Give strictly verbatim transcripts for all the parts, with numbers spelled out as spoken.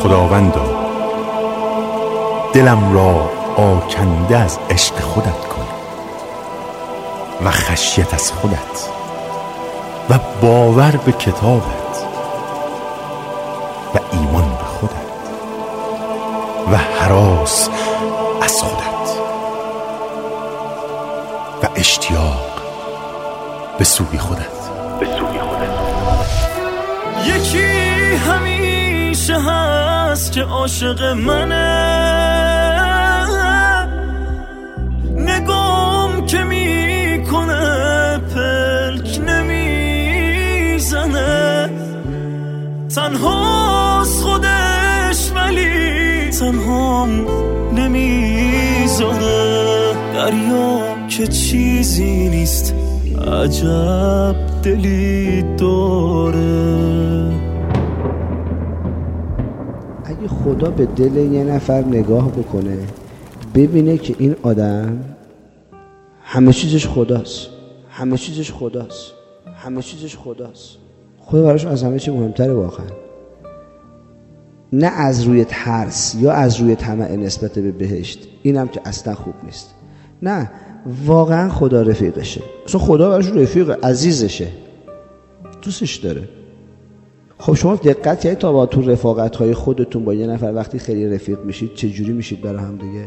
خداوندا دلم را آکنده از عشق خودت کن و خشیت از خودت و باور به کتابت و ایمان به خودت و هراس از خودت و اشتیاق به سوی خودت به سوی خودت. یکی همیشه هست که عاشق منه، نگام که میکنه پلک نمیزنه، تنهاست خودش ولی تنهام نمیذاره، دریا که چیزی نیست عجب دلی داره. اگه خدا به دل یه نفر نگاه بکنه ببینه که این آدم همه چیزش خداست، همه چیزش خداست، همه چیزش خداست، خدا براش از همه چی مهمتره واقعا، نه از روی ترس یا از روی طمع نسبت به بهشت، اینم که اصلا خوب نیست، نه واقعا خدا رفیقشه، اصلا خدا براش رفیق عزیزشه، دوستش داره. خب شما دقت کردید تا با تو رفاقت‌های خودتون با یه نفر وقتی خیلی رفیق میشید چه جوری میشید برای هم دیگه؟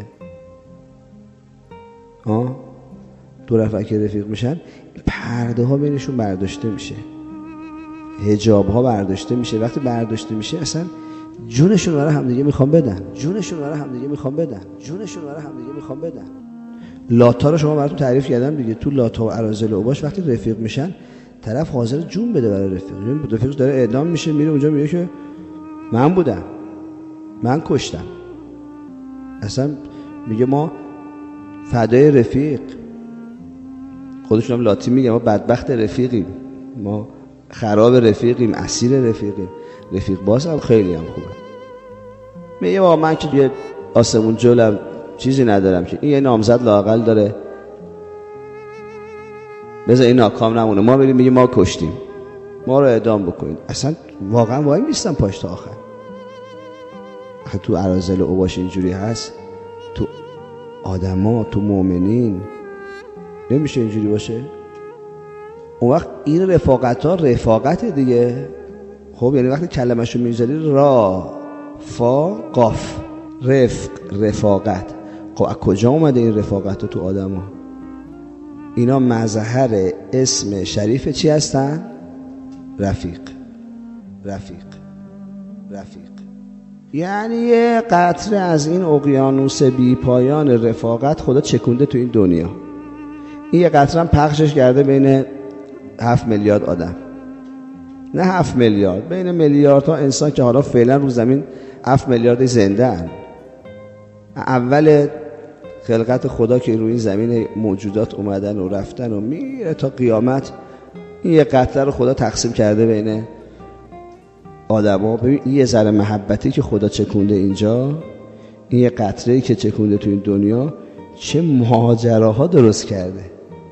آه دو نفر که رفیق میشن پرده ها بینشون برداشته میشه، حجاب ها برداشته میشه، وقتی برداشته میشه اصلا جونشون برای هم دیگه میخوام بدن، جونشون برای هم دیگه میخوام بدن، جونشون برای هم دیگه میخوام بدن. لاتا رو شما براتون تعریف کردم دیگه، تو لاتا و اراذل اوباش وقتی رفیق میشن طرف حاضر جون بده برای رفیق، رفیق داره اعدام میشه میره اونجا میگه که من بودم، من کشتم، اصلا میگه ما فدای رفیق، خودشون هم لاتی میگه ما بدبخت رفیقیم، ما خراب رفیقیم، اسیر رفیقیم. رفیق باز هم خیلی هم خوبه، میگه واقعا من که یه آسمون جلم چیزی ندارم که این یه نامزد لااقل داره، بذار این ناکام نمونه، ما بریم میگه ما کشتیم، ما رو اعدام بکنید. اصلا واقعا وای میستم پاش تا آخر. تو اراذل اوباش اینجوری هست، تو آدما، تو مؤمنین نمیشه اینجوری باشه. اون وقت این رفاقت ها رفاقت دیگه. خب یعنی وقتی کلمه‌شو میذاری را فا قاف رفق رفاقت، خب از کجا اومده این رفاقت ها تو آدما؟ اینا مظهر اسم شریف چی هستن؟ رفیق رفیق رفیق. یعنی یه قطره از این اقیانوس بی پایان رفاقت خدا چکونده تو این دنیا. این یه قطره هم پخشش کرده بین هفت میلیارد آدم، نه هفت میلیارد، بین میلیاردها انسان که حالا فعلا رو زمین هفت میلیارد زنده هن. اول خلقت خدا که روی این زمین موجودات اومدن و رفتن و میره تا قیامت، این یه قطره رو خدا تقسیم کرده بین آدما. ببین این یه ذره محبتی که خدا چکونده اینجا، این یه قطره‌ای که چکونده تو این دنیا، چه ماجراها درست کرده،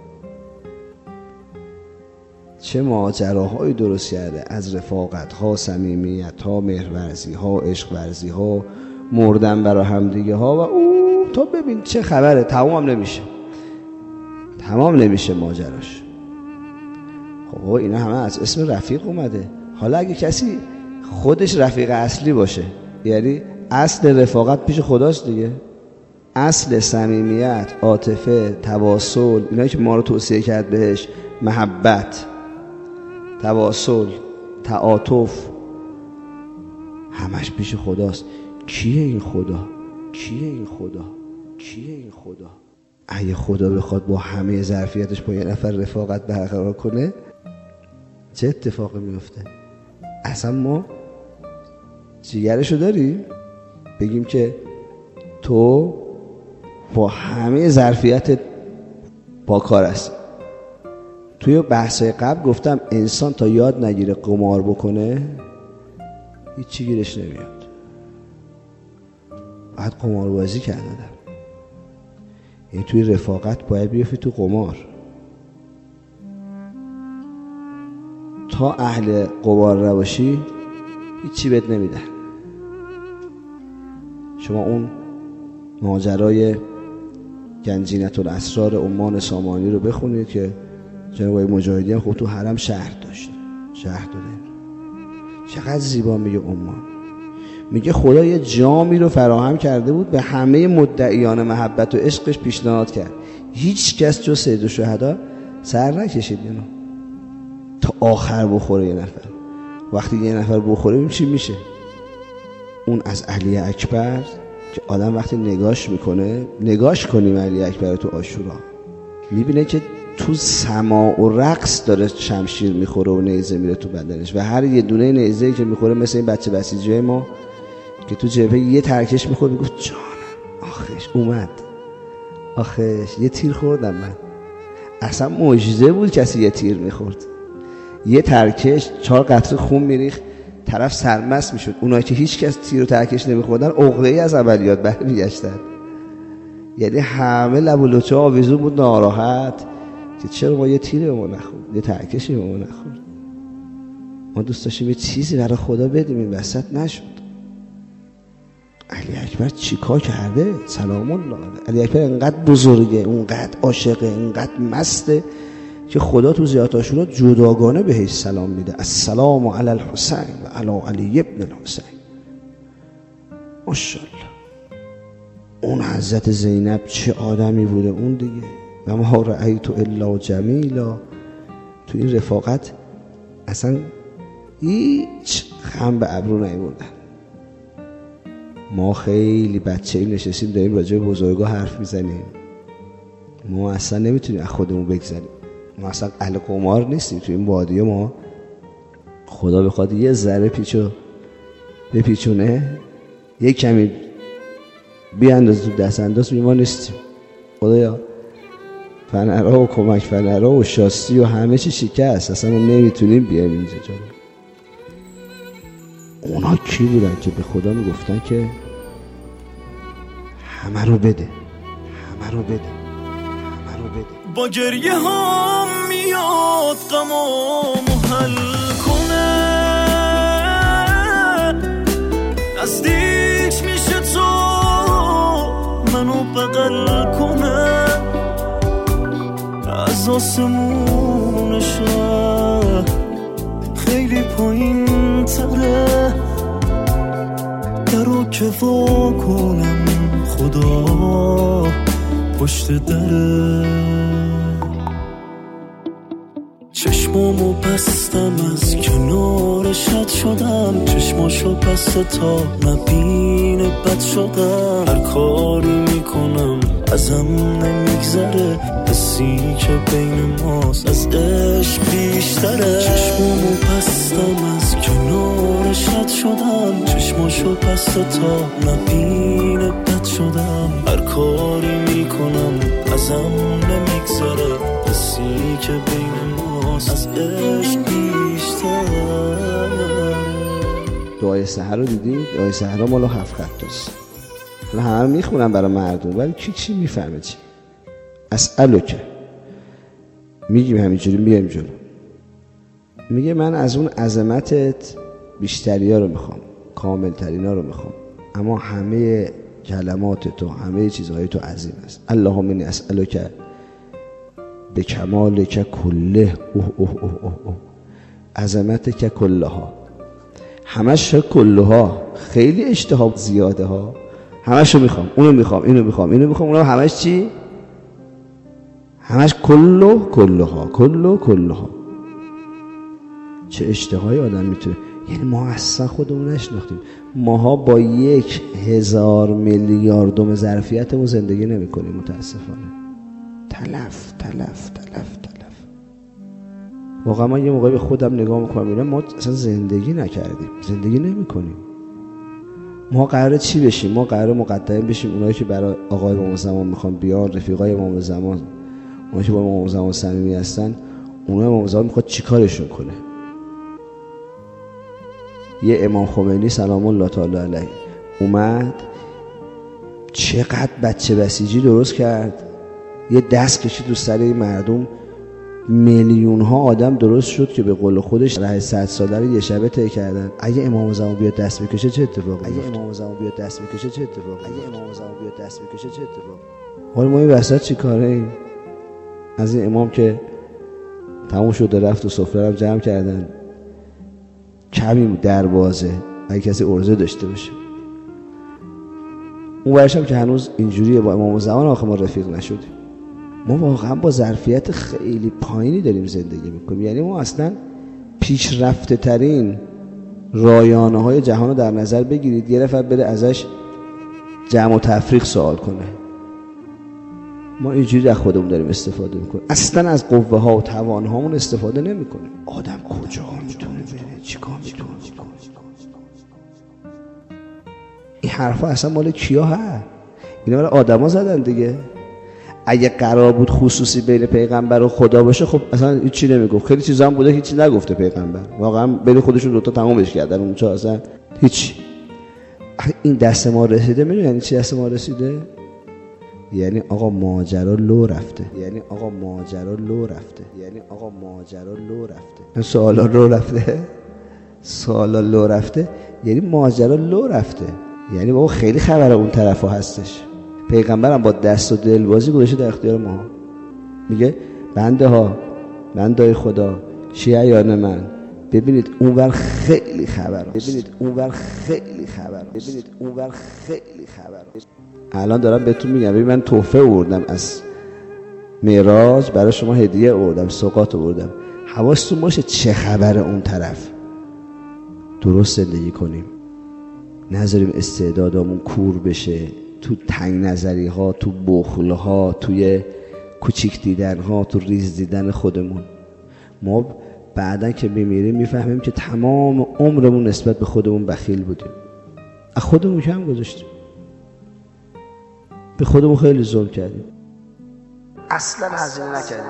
چه ماجراهایی درست کرده، از رفاقت‌ها، صمیمیت‌ها، مهرورزی‌ها، عشق‌ورزی‌ها، مردن برای همدیگه ها و او تا ببین چه خبره. تمام نمیشه، تمام نمیشه ماجراش. خب اینا همه از اسم رفیق اومده. حالا اگه کسی خودش رفیق اصلی باشه، یعنی اصل رفاقت پیش خداست دیگه، اصل صمیمیت، عاطفه، تواصل، اینایی که ما رو توصیه کرد بهش، محبت، تواصل، تعاطف، همش پیش خداست. کیه این خدا؟ کیه این خدا؟ کیه این خدا؟ اگه خدا بخواد با همه ظرفیتش با یه نفر رفاقت برقرار کنه چه اتفاقی میفته؟ اصلا ما جیگرشو داریم بگیم که تو با همه ظرفیت با کار هستی؟ توی بحثای قبل گفتم انسان تا یاد نگیره قمار بکنه هیچی گیرش نمیاد. باید قمار بازی کرد آدم. یعنی توی رفاقت باید بیافتی تو قمار. تا اهل قمار نباشی هیچی بهت نمیدن. شما اون ماجرای گنجینة الاسرار عمان سامانی رو بخونید که جناب مجاهدی هم خب تو حرم شهر داشت، شهر داره. چقدر زیبا میگه عمان، میگه خدا یه جامی رو فراهم کرده بود به همه مدعیان محبت و عشقش پیشنهاد کرد، هیچ کس جز سید الشهدا سر نکشید اینو تا آخر بخوره. یه نفر وقتی یه نفر بخوره چی میشه؟ اون از علی اکبر که آدم وقتی نگاش میکنه، نگاش کنیم علی اکبر تو عاشورا، میبینه که تو سماع و رقص داره شمشیر میخوره و نیزه میره تو بدنش و هر یه دونه نیزه‌ای که میخوره مثل این بچه بسیجی ما که تو جبهه یه ترکش میخوره میگه جانم آخش اومد، آخش یه تیر خوردم من. اصلا معجزه بود کسی یه تیر میخورد، یه ترکش چهار قطره خون میریخت، طرف سرمست میشد. اونایی که هیچ کس تیر و ترکش نمیخوردن عقده‌ای از عملیات برمیگشتن. یعنی همه لب و لوچه آویزون بود ناراحت که چرا ما یه تیری به ما نخورد، یه ترکشی به ما نخورد. ما دوست داشتیم یه چیزی برای خدا بدیم، این وسط نشد. علی اکبر چیکار کرده؟ سلام الله علیه. علی اکبر انقدر بزرگه، اونقدر عاشقه، انقدر مسته که خدا تو زیارت عاشورا جداگانه بهش سلام میده. السلام علی الحسین و علی علی ابن الحسین. ماشاءالله. اون حضرت زینب چه آدمی بوده اون دیگه. و ما رأیت الا جمیلا. تو این رفاقت اصلا هیچ خم به ابرو نیوردن. ما خیلی بچه‌ای نشستیم داریم راجع به بزرگا حرف میزنیم، ما اصلا نمیتونیم از خودمون بگذریم. ما اصلا اهل قمار نیستیم. تو این وادی ما خدا بخواد یه ذره پیچو بپیچونه، یه کمی بیانداز تو دست انداز، ما نیستیم. خدایا فنرها و کمک فنرها و شاسی و همه چی شکست، اصلا ما نمیتونیم بیایم اینجا. اونا کی بودن که به خدا میگفتن که همه رو بده، همه رو بده، همه رو بده. با گریه ها میاد غمامو حل کنه، نزدیک میشه تو منو بغل کنه، از آسمون شهر خیلی پایین تره، درو که وا کنم خدا پشت دره. چشمامو بستم از کنار شد شدم، چشماشو بسته تا نبینه بد شدم، هر کاری میکنم ازم نمیگذره، حسی که بین ماست از عشق بیشتره. چشمامو بستم از کنار شد شدم، چشماشو بسته تا نبینه بد شدم، هر کاری میکنم ازم نمیگذره، حسی که بین ماست از عشق بیشتره. دعای سحر رو دیدید؟ دعای سحر مال هفت خط است. من همه رو میخونم برای مردم ولی کی چی میفهمه چی؟ اسألو که میگیم همینجوری میگیم جلو، میگه من از اون عظمتت بیشتری ها رو میخوام، کامل ترین ها رو میخوام، اما همه کلمات تو، همه چیزهای تو عظیم است. اللهم انی اسألو که به کمال که کله اوه اوه اوه اوه اوه عظمت که کله ها، همش کله ها، خیلی اشتهاب زیاده ها، همش رو میخوام، اونو میخوام، اینو میخوام، اینو میخوام، اونو همش چی؟ همش کلو کله ها، کلو کله ها. چه اشتهای آدم میتونه. یعنی ما اصلا خودمون نشناختیم. ماها با یک هزار میلیاردم ظرفیتمون زندگی نمی کنیم متاسفانه. تلف تلف تلف تلف. واقعا من یه موقعی به خودم نگاه میکنم میبینم ما اصلا زندگی نکردیم، زندگی نمی کنیم. ما قراره چی بشیم؟ ما قراره مقدم بشیم اونایی که برای آقای امام زمان میخوان بیان، رفیقای امام زمان، اونایی که با امام زمان صمیمی هستن، اونایی امام زمان میخواد چیکارشون کنه. یه امام خمینی سلام الله تعالی علیه اومد چقدر بچه بسیجی درست کرد، یه دست کشید تو سر این مردم میلیون ها آدم درست شد که به قول خودش راه صد ساله رو یه شبه طی کردن. اگه امام زمان بیاد دست بکشه چه اتفاقی؟ اگه امام زمان بیاد دست بکشه چه اتفاقی؟ اگه امام زمان بیاد دست بکشه چه اتفاقی؟ حالا ما این وسط چی کاره ایم؟ از این امام که تموم شده رفت و سفره رو جمع کردن، کمی دروازه اگه کسی عرضه داشته باشه. اون ورشم که هنوز اینجوریه با امام زمان آخه ما رفیق نشدیم. ما واقعا با ظرفیت خیلی پایینی داریم زندگی میکنیم. یعنی ما اصلا پیشرفته ترین رایانه های جهان رو در نظر بگیرید، یه نفر بره ازش جمع و تفریق سوال کنه، ما اینجوری از خودمون داریم استفاده میکنیم، اصلا از قوه ها و توان هامون استفاده نمیکنیم. آدم کجا میتونه بره، چیکار میتونه؟ این حرفا اصلا مال کیا ها؟ اینا مال آدما زدن دیگه. اگه قرار بود خصوصی بین پیغمبر و خدا باشه خب اصلا هیچی نمیگفت. خیلی چیزا هم بوده هیچی نگفته پیغمبر، واقعا بین خودشون دوتا تمامش کردن اون چه اصلا هیچ. این دست ما رسیده، میدونی یعنی چی دست ما رسیده؟ یعنی آقا ماجرا لو رفته، یعنی آقا ماجرا لو رفته، یعنی آقا ماجرا لو رفته. این سوالا لو رفته، سوالا لو رفته یعنی ماجرا لو رفته. یعنی بابا خیلی خبر اون طرفا هستش. پیغمبرم با دست و دل بازی گذاشته در اختیار ما. میگه بنده ها، بنده خدا، شیعیان من، ببینید اونور خیلی خبر هست. ببینید اونور خیلی خبر هست. ببینید اونور خیلی خبر هست. الان دارم بهتون میگم، ببین من تحفه آوردم از معراج برای شما، هدیه آوردم، سوغات آوردم. حواستون باشه چه خبر اون طرف. درست زندگی کنیم، نذاریم استعدادامون کور بشه تو تنگ نظری ها، تو بخل ها، توی کوچیک دیدن ها، تو ریز دیدن خودمون. ما بعدن که میمیریم میفهمیم که تمام عمرمون نسبت به خودمون بخیل بودیم، از خودمون کم گذاشتیم، به خودمون خیلی ظلم کردیم، اصلا هزینه نکردیم،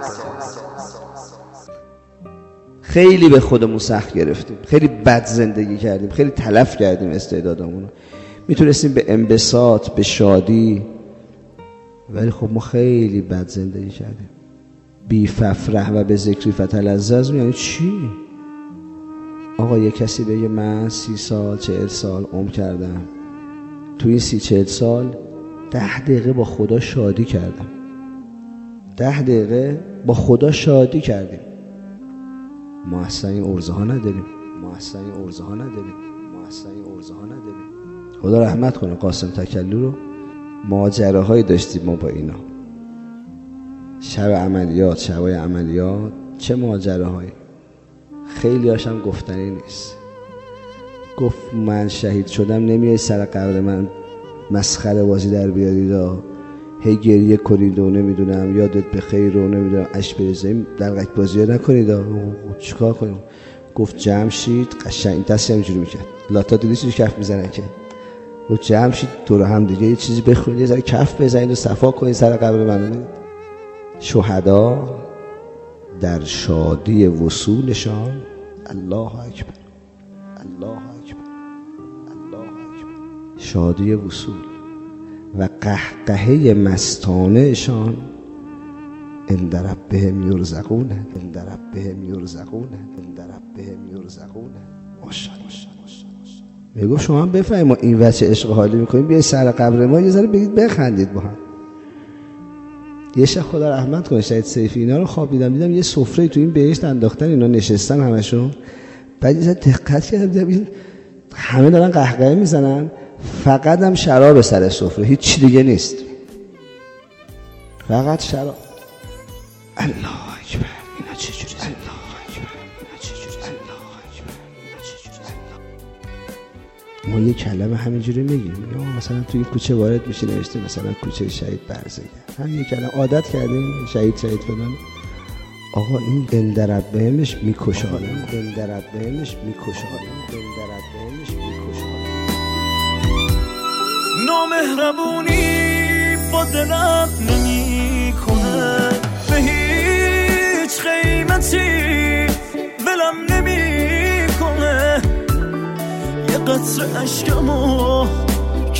خیلی به خودمون سخت گرفتیم، خیلی بد زندگی کردیم، خیلی تلف کردیم استعدادامون. میتونستیم به انبساط، به شادی، ولی خب ما خیلی بد زندگی کردیم. بی ففرح و به ذکری فتلذذ یعنی چی؟ آقا یه کسی بگه من سی سال چهل سال عمر کردم، تو این سی چهل سال ده دقیقه با خدا شادی کردم، ده دقیقه با خدا شادی کردیم. ما اصلا این عرضه ها نداریم، ما اصلا این عرضه ها نداریم، ما اصلا این عرضه ها نداریم. خدا رحمت کنه قاسم تکلو رو. ماجراهایی داشتیم ما با اینا، شب عملیات، شبای عملیات، چه ماجراهایی. خیلی هاشم گفتنی نیست. گفت من شهید شدم نمیای سر قبر من مسخره بازی در بیارید و هی گریه کنید و نمیدونم یادت بخیر و نمیدونم اش بریزیم دلقک بازی ها نکنید و چیکار کنیم. گفت جمشید قشنگ دستی همینجوری میکرد، لاتا دیدی چیزی کف میزنن که گفت جمشید دور هم دیگه یه چیزی بخونید، یه ذره کف بزنید و صفا کنید سر قبر من. شهدا در شادی وصولشان، الله اکبر، الله اکبر، الله اکبر، شادی وصول و قهقهه مستانهشان عند ربهم یرزقون، عند ربهم یرزقون، عند ربهم یرزقون. ماشاءالله. میگم شما هم بفهمید ما این وجه عشق حالی میکنیم، بیاید سر قبر ما یه ذره بگید بخندید با هم. یه شب خدا رحمت کنه شهید سیفی اینا رو خوابیدم دیدم یه سفره تو این بهشت انداختن، اینا نشستن همشون. بعد یه ذره دقت کردم دیدم همه دارن قهقهه میزنن، فقط هم شراب سر سفره، هیچ چی دیگه نیست، فقط شراب. الله اکبر، اینا چه جوری؟ الله اکبر، اینا چه جوری؟ الله اکبر، اینا چه جوری؟ ما یه کلمه همینجوری میگیم، مثلا تو این کوچه وارد میشه نوشته مثلا کوچه شهید برزگر، همین کلمه عادت کردیم شهید شهید فلان. آقا این اندربهمش میکشه آدم، اندربهمش میکشه آدم، اندربهمش میکشه آدم. نامهربونی با دلم نمیکنه، به هیچ قیمتی ولم نمیکنه. یه قطره اشکمو که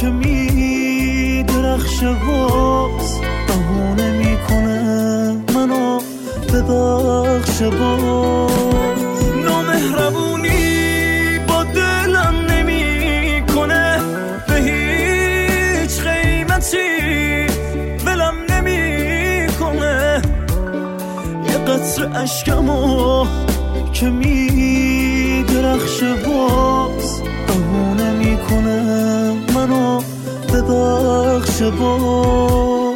میدرخشه باز بهونه میکنه، منو ببر ببخش باز. نامهربونی با دلم نمی کنه، به هیچ قیمتی ولم نمی کنه. یه قطره اشکمو که می درخشه باز، بهونه می کنه منو ببخش باز.